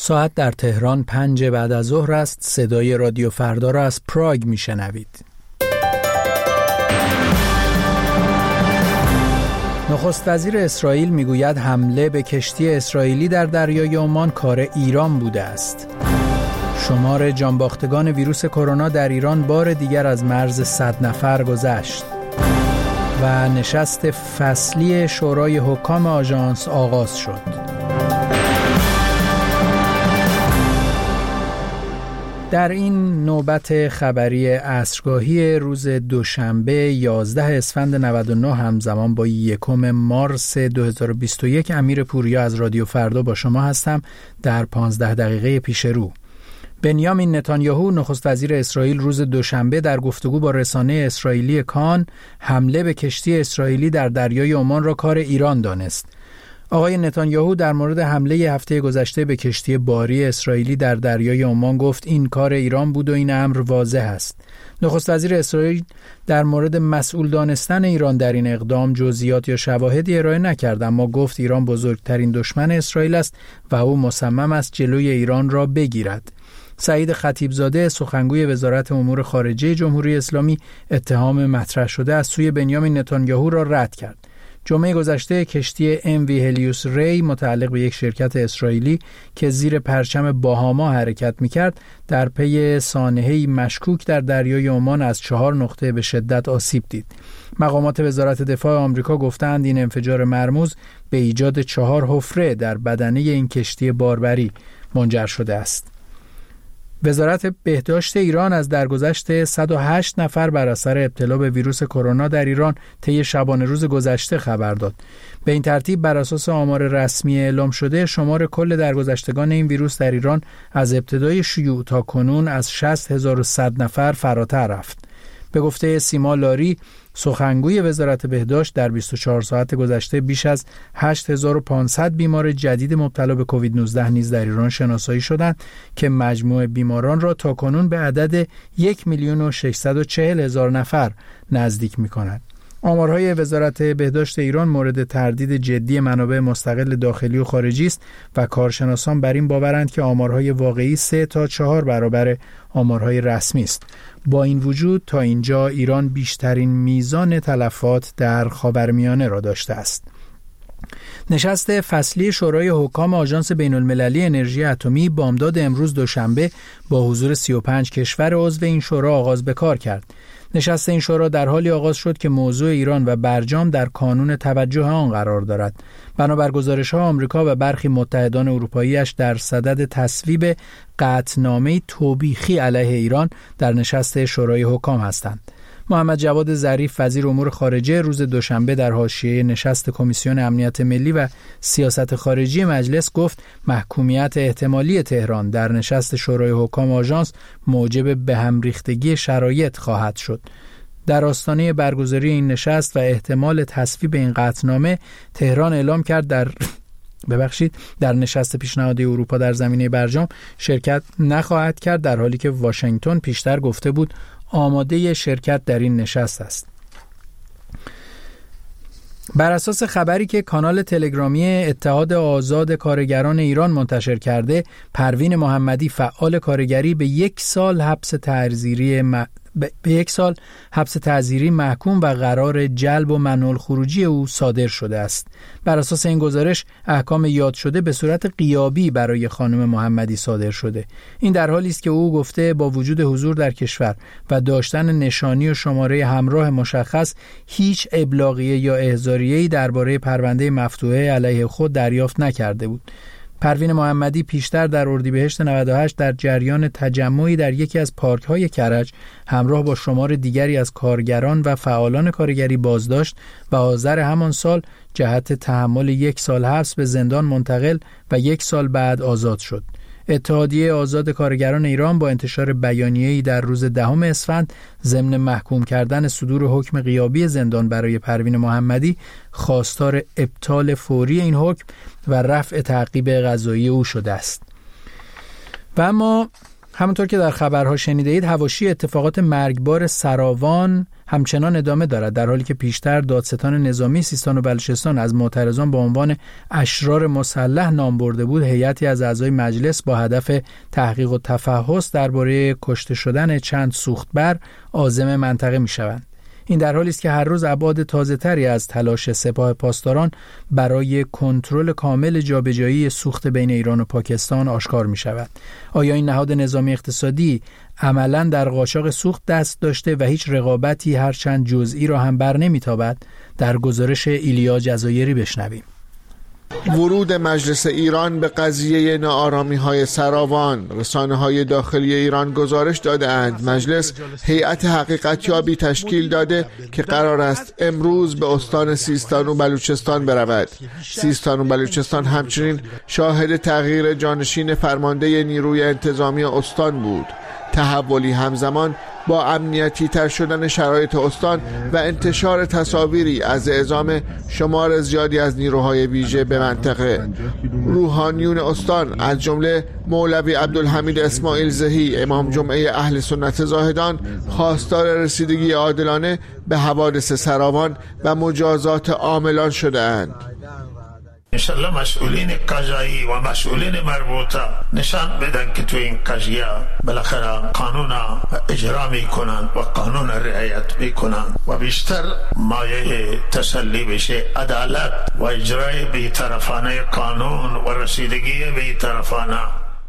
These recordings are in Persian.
ساعت در تهران 5 بعد از ظهر است. صدای رادیو فردا را از پراگ میشنوید. نخست وزیر اسرائیل میگوید حمله به کشتی اسرائیلی در دریای عمان کار ایران بوده است. شمار جانباختگان ویروس کرونا در ایران بار دیگر از مرز 100 نفر گذشت. و نشست فصلی شورای حکام آژانس آغاز شد. در این نوبت خبری عصرگاهی روز دوشنبه 11 اسفند 99 همزمان با 1 مارس 2021 امیر پوریا از رادیو فردا با شما هستم در 15 دقیقه پیش رو. بنیامین نتانیاهو نخست وزیر اسرائیل روز دوشنبه در گفتگو با رسانه اسرائیلی کان حمله به کشتی اسرائیلی در دریای عمان را کار ایران دانست. آقای نتانیاهو در مورد حمله هفته گذشته به کشتی باری اسرائیلی در دریای عمان گفت این کار ایران بود و این امر واضح است. نخست وزیر اسرائیل در مورد مسئول دانستن ایران در این اقدام جزئیات یا شواهدی ارائه نکرد، اما گفت ایران بزرگترین دشمن اسرائیل است و او مصمم است جلوی ایران را بگیرد. سعید خطیبزاده سخنگوی وزارت امور خارجه جمهوری اسلامی اتهام مطرح شده از سوی بنیامین نتانیاهو را رد کرد. جمعه گذشته کشتی MV هلیوس ری متعلق به یک شرکت اسرائیلی که زیر پرچم باهاما حرکت می‌کرد در پی سانحه‌ای مشکوک در دریای عمان از 4 نقطه به شدت آسیب دید. مقامات وزارت دفاع آمریکا گفتند این انفجار مرموز به ایجاد 4 حفره در بدنه این کشتی باربری منجر شده است. وزارت بهداشت ایران از درگذشت 108 نفر بر اثر ابتلا به ویروس کرونا در ایران طی شبانه روز گذشته خبر داد. به این ترتیب بر اساس آمار رسمی اعلام شده شمار کل درگذشتگان این ویروس در ایران از ابتدای شیوع تا کنون از 60100 نفر فراتر رفت. به گفته سیما لاری سخنگوی وزارت بهداشت در 24 ساعت گذشته بیش از 8500 بیمار جدید مبتلا به کووید 19 نیز در ایران شناسایی شدند که مجموع بیماران را تاکنون به عدد 1,640,000 نفر نزدیک می‌کند. آمارهای وزارت بهداشت ایران مورد تردید جدی منابع مستقل داخلی و خارجی است و کارشناسان بر این باورند که آمارهای واقعی 3 تا 4 برابر آمارهای رسمی است. با این وجود تا اینجا ایران بیشترین میزان تلفات در خاورمیانه را داشته است. نشست فصلی شورای حکام آژانس بین‌المللی انرژی اتمی بامداد امروز دوشنبه با حضور 35 کشور عضو این شورا آغاز به کار کرد. نشست این شورا در حالی آغاز شد که موضوع ایران و برجام در کانون توجه آن قرار دارد. بنابر گزارش‌ها آمریکا و برخی متحدان اروپایی‌اش در صدد تصویب قطعنامه‌ای توبیخی علیه ایران در نشست شورای حکام هستند. محمد جواد ظریف وزیر امور خارجه روز دوشنبه در حاشیه نشست کمیسیون امنیت ملی و سیاست خارجی مجلس گفت محکومیت احتمالی تهران در نشست شورای حکام آژانس موجب به هم ریختگی شرایط خواهد شد. در آستانه برگزاری این نشست و احتمال تصویب این قطعنامه تهران اعلام کرد در نشست پیشنهادی اروپا در زمینه برجام شرکت نخواهد کرد، در حالی که واشنگتن پیشتر گفته بود آماده شرکت در این نشست است. بر اساس خبری که کانال تلگرامی اتحاد آزاد کارگران ایران منتشر کرده، پروین محمدی فعال کارگری به 1 سال حبس تعزیری محکوم و قرار جلب و منع الخروجی او صادر شده است. بر اساس این گزارش احکام یاد شده به صورت غیابی برای خانم محمدی صادر شده. این در حالی است که او گفته با وجود حضور در کشور و داشتن نشانی و شماره همراه مشخص هیچ ابلاغیه یا احضاریه‌ای درباره پرونده مفتوحه علیه خود دریافت نکرده بود. پروین محمدی پیشتر در اردیبهشت 98 در جریان تجمعی در یکی از پارک‌های کرج همراه با شمار دیگری از کارگران و فعالان کارگری بازداشت و آذر همان سال جهت تحمل 1 سال حبس به زندان منتقل و 1 سال بعد آزاد شد. اتحادیه آزاد کارگران ایران با انتشار بیانیه‌ای در روز 10 اسفند ضمن محکوم کردن صدور حکم غیابی زندان برای پروین محمدی خواستار ابطال فوری این حکم و رفع تعقیب قضایی او شده است. و اما همونطور که در خبرها شنیده اید، حواشی اتفاقات مرگبار سراوان همچنان ادامه دارد، در حالی که پیشتر دادستان نظامی سیستان و بلوچستان از معترضان به عنوان اشرار مسلح نام برده بود. هیئتی از اعضای مجلس با هدف تحقیق و تفحص درباره کشته شدن چند سوختبر عازم منطقه می‌شوند. این در حالی است که هر روز ابعاد تازه‌تری از تلاش سپاه پاسداران برای کنترل کامل جابجایی سوخت بین ایران و پاکستان آشکار می‌شود. آیا این نهاد نظامی اقتصادی عملاً در قاچاق سوخت دست داشته و هیچ رقابتی هرچند جزئی را هم بر نمی‌تابد؟ در گزارش ایلیا جزایری بشنویم. ورود مجلس ایران به قضیه ناآرامی‌های سراوان. رسانه‌های داخلی ایران گزارش داده‌اند مجلس هیئت حقیقتیابی تشکیل داده که قرار است امروز به استان سیستان و بلوچستان برود. سیستان و بلوچستان همچنین شاهد تغییر جانشین فرمانده نیروی انتظامی استان بود. تحولی همزمان با امنیتی تر شدن شرایط استان و انتشار تصاویری از اعزام شمار زیادی از نیروهای ویژه به منطقه. روحانیون استان از جمله مولوی عبدالحمید اسماعیل زهی امام جمعه اهل سنت زاهدان خواستار رسیدگی عادلانه به حوادث سراوان و مجازات عاملان شده‌اند. انشالله مسئولین قضایی و مسئولین مربوطه نشان بدن که تو این قضیه بالاخره قانون اجرا میکنن و قانون رعایت میکنن و بیشتر مایه تسلی بشه عدالت و اجرای بی‌طرفانه قانون و رسیدگی بی‌طرفانه.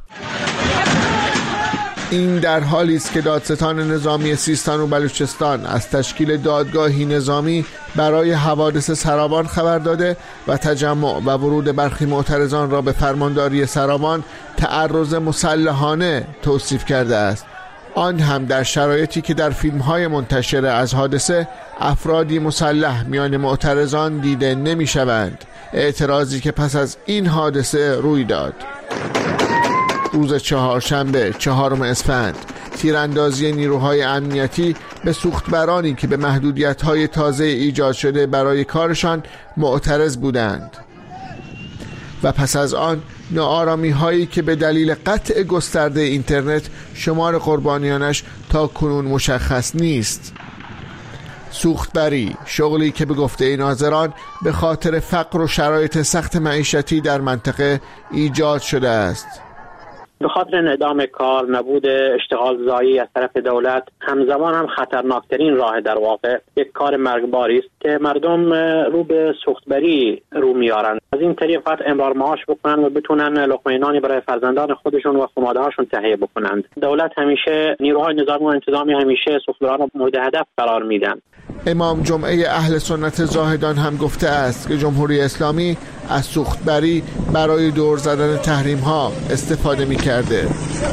این در حالی است که دادستان نظامی سیستان و بلوچستان از تشکیل دادگاهی نظامی برای حوادث سراوان خبر داده و تجمع و ورود برخی معترضان را به فرمانداری سراوان تعرض مسلحانه توصیف کرده است. آن هم در شرایطی که در فیلم‌های منتشر از حادثه افرادی مسلح میان معترضان دیده نمی‌شوند. اعتراضی که پس از این حادثه روی داد. روز چهارشنبه 4 اسفند تیراندازی نیروهای امنیتی به سوختبرانی که به محدودیت‌های تازه ایجاد شده برای کارشان معترض بودند و پس از آن ناآرامی‌هایی که به دلیل قطع گسترده اینترنت شمار قربانیانش تا کنون مشخص نیست. سوختبری، شغلی که به گفته ناظران به خاطر فقر و شرایط سخت معیشتی در منطقه ایجاد شده است. به خاطر انعدام کار، نبود اشتغال زایی از طرف دولت، همزمان هم خطرناکترین راه در واقع یک کار مرگباری است که مردم رو به سوختبری رو میارن. از این طریق فقط امرار معاش بکنن و بتونن لقمه نانی برای فرزندان خودشون و خانواده‌هاشون تهیه بکنند. دولت همیشه، نیروهای نظامی و انتظامی همیشه سوختبران رو مورد هدف قرار میدن. امام جمعه اهل سنت زاهدان هم گفته است که جمهوری اسلامی از سوختبری برای دور زدن تحریم ها استفاده می کرده.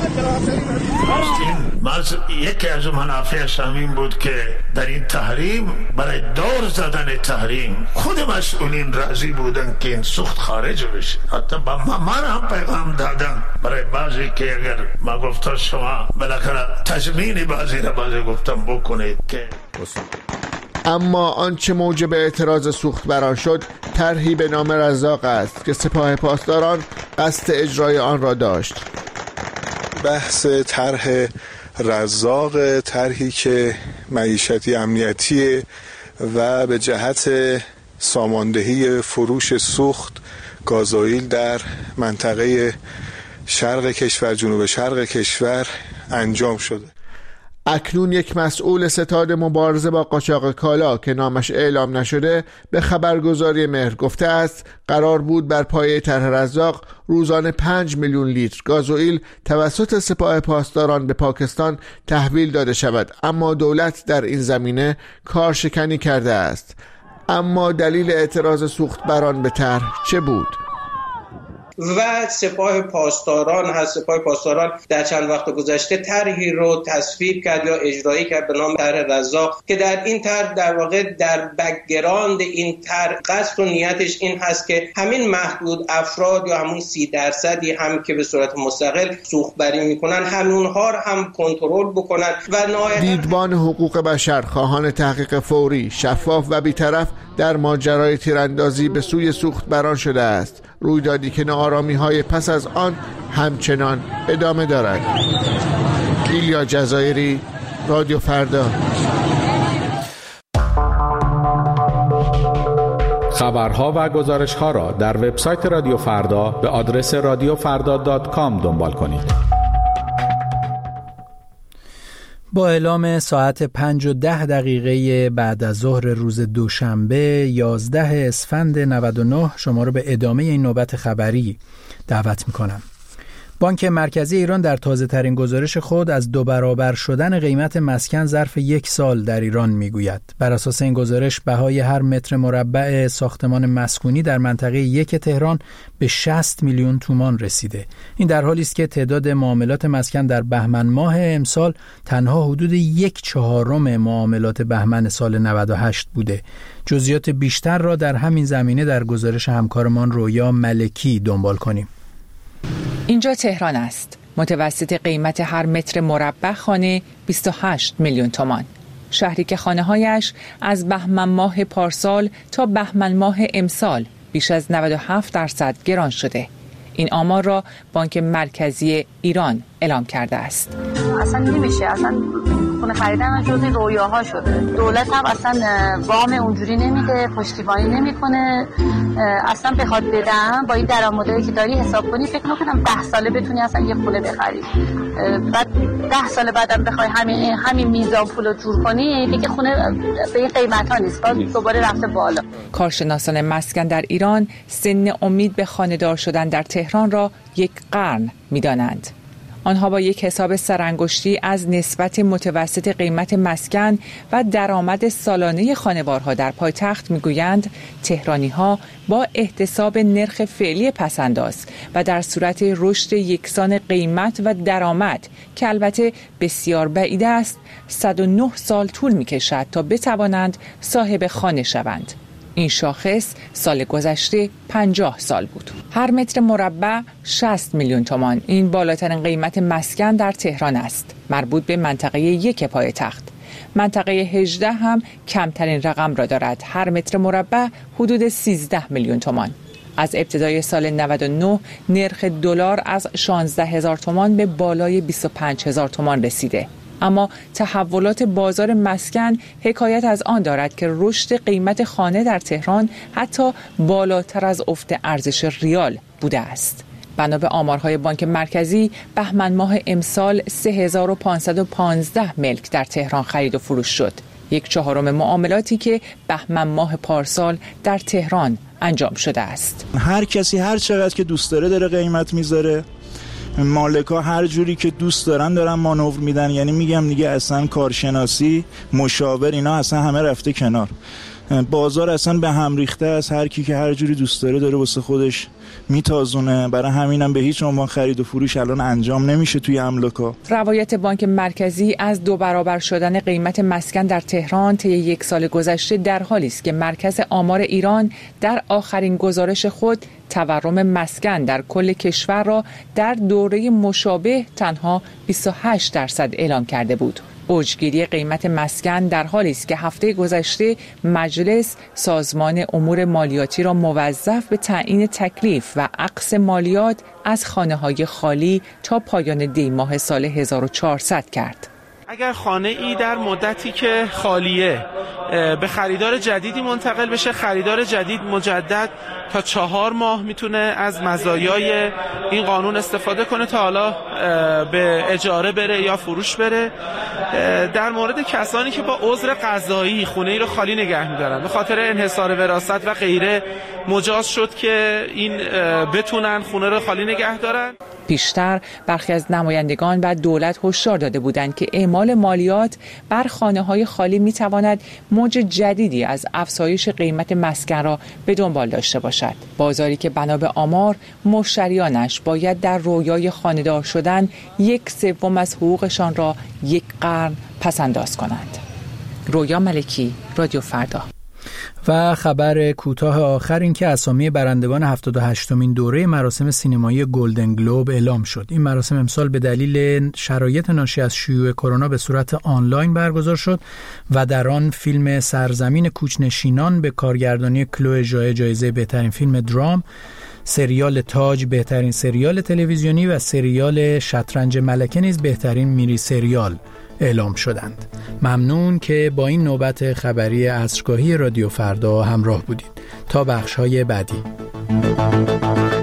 یکی از منافعش همین بود که در این تحریم، برای دور زدن تحریم، خود مسئولین راضی بودن که این سوخت خارج بشه. حتی با من هم پیغام دادن برای بعضی که اگر ما گفتم شما بالاخره تضمین بعضی را گفتم بکنید که. اما آنچه موجب اعتراض سوختبران شد طرحی به نام رزاق است که سپاه پاسداران قصد اجرای آن را داشت. بحث طرح رزاق، طرحی که معیشتی امنیتی و به جهت ساماندهی فروش سوخت گازوئیل در منطقه شرق کشور، جنوب شرق کشور انجام شده. اکنون یک مسئول ستاد مبارزه با قاچاق کالا که نامش اعلام نشده به خبرگزاری مهر گفته است قرار بود بر پایه طرح رزاق روزانه 5 میلیون لیتر گازوئیل توسط سپاه پاسداران به پاکستان تحویل داده شود، اما دولت در این زمینه کارشکنی کرده است. اما دلیل اعتراض سوختبران به طرح چه بود؟ و سپاه پاسداران در چند وقت گذشته طرحی رو تصویب کرد یا اجرایی کرد به نام طرح رزاق که در این طرح در واقع در بک‌گراند این طرح قصد و نیتش این هست که همین محدود افراد یا همون 30% هم که به صورت مستقل سوختبری میکنن همونها رو هم کنترل بکنن و دیدبان حقوق بشر خواهان تحقیق فوری، شفاف و بی‌طرف در ماجرای تیراندازی به سوی سوختبران شده است. رویدادی که ناآرامی‌های پس از آن همچنان ادامه دارد. ایلیا جزایری، رادیو فردا. خبرها و گزارش‌ها را در وبسایت رادیو فردا به آدرس radiofrda.com دنبال کنید. با اعلام ساعت 5:10 بعد از ظهر روز دوشنبه 11 اسفند 99 شما را به ادامه این نوبت خبری دعوت می‌کنم. بانک مرکزی ایران در تازه‌ترین گزارش خود از 2 برابر شدن قیمت مسکن ظرف 1 سال در ایران میگوید. بر اساس این گزارش بهای هر متر مربع ساختمان مسکونی در منطقه 1 تهران به 60 میلیون تومان رسیده. این در حالی است که تعداد معاملات مسکن در بهمن ماه امسال تنها حدود 1/4 معاملات بهمن سال 98 بوده. جزئیات بیشتر را در همین زمینه در گزارش همکارمان رویا ملکی دنبال کنیم. اینجا تهران است. متوسط قیمت هر متر مربع خانه 28 میلیون تومان. شهری که خانه‌هایش از بهمن ماه پارسال تا بهمن ماه امسال بیش از 97% گران شده. این آمار را بانک مرکزی ایران اعلام کرده است. اصلا نمیشه، اصلا خونه خریدن جزء رویاها شده. دولت هم اصلا وام اونجوری نمیده، پشتیبانی نمیکنه. اصلا بخواد بدم با این درآمدی که داری حساب کنی فکر نکنم 10 ساله بتونی اصلا یه خونه بخری. بعد 10 سال بعدم بخوای همین میزان پولو جور کنی دیگه خونه به این قیمتا نیست، باز دوباره رفته بالا. کارشناسان مسکن در ایران سن امید به خانه‌دار شدن در تهران را 1 قرن می‌دانند. آنها با یک حساب سرانگشتی از نسبت متوسط قیمت مسکن و درآمد سالانه خانوارها در پایتخت میگویند تهرانی‌ها با احتساب نرخ فعلی پس‌انداز و در صورت رشد یکسان قیمت و درآمد که البته بسیار بعید است 109 سال طول می‌کشد تا بتوانند صاحب خانه شوند. این شاخص سال گذشته 50 سال بود. هر متر مربع 60 میلیون تومان. این بالاترین قیمت مسکن در تهران است، مربوط به منطقه 1 پایتخت. منطقه 18 هم کمترین رقم را دارد. هر متر مربع حدود 13 میلیون تومان. از ابتدای سال 99 نرخ دلار از 16,000 تومان به بالای 25,000 تومان رسیده. اما تحولات بازار مسکن حکایت از آن دارد که رشد قیمت خانه در تهران حتی بالاتر از افت ارزش ریال بوده است. بنا به آمارهای بانک مرکزی بهمن ماه امسال 3515 ملک در تهران خرید و فروش شد. 1/4 معاملاتی که بهمن ماه پارسال در تهران انجام شده است. هر کسی هر چقدر که دوست داره قیمت میذاره. مالکا هر جوری که دوست دارن مانور میدن. یعنی میگم دیگه اصلا کارشناسی، مشاور اینا اصلا همه رفته کنار. بازار اصلا به هم ریخته است. هر کی که هر جوری دوست داره واسه خودش میتازونه. برای همینم به هیچ عنوان خرید و فروش الان انجام نمیشه توی املاکا. روایت بانک مرکزی از 2 برابر شدن قیمت مسکن در تهران طی 1 سال گذشته در حالی است که مرکز آمار ایران در آخرین گزارش خود تورم مسکن در کل کشور را در دوره مشابه تنها 28% اعلام کرده بود. اوجگیری قیمت مسکن در حالی است که هفته گذشته مجلس سازمان امور مالیاتی را موظف به تعیین تکلیف و اقص مالیات از خانه‌های خالی تا پایان دی ماه سال 1400 کرد. اگر خانه ای در مدتی که خالیه به خریدار جدیدی منتقل بشه، خریدار جدید مجدد تا 4 ماه میتونه از مزایای این قانون استفاده کنه تا حالا به اجاره بره یا فروش بره. در مورد کسانی که با عذر قضایی خونه ای رو خالی نگه میدارن به خاطر انحصار وراثت و غیره مجاز شد که این بتونن خونه رو خالی نگه دارن. پیشتر برخی از نمایندگان و دولت هشدار داده بودند که اعمال مالیات بر خانه‌های خالی می‌تواند موج جدیدی از افزایش قیمت مسکن را به دنبال داشته باشد. بازاری که بنا به آمار مشتریانش باید در رویای خانه‌دار شدن 1/3 از حقوقشان را 1 قرن پس‌انداز کنند. رویا ملکی، رادیو فردا. و خبر کوتاه آخر این که اسامی برندگان 78مین دوره مراسم سینمایی گلدن گلوب اعلام شد. این مراسم امسال به دلیل شرایط ناشی از شیوع کرونا به صورت آنلاین برگزار شد و در آن فیلم سرزمین کوچ‌نشینان به کارگردانی کلو ژائه جایزه بهترین فیلم درام، سریال تاج بهترین سریال تلویزیونی و سریال شطرنج ملکه نیز بهترین میری سریال اعلام شدند. ممنون که با این نوبت خبری عصرگاهی رادیو فردا همراه بودید. تا بخش‌های بعدی.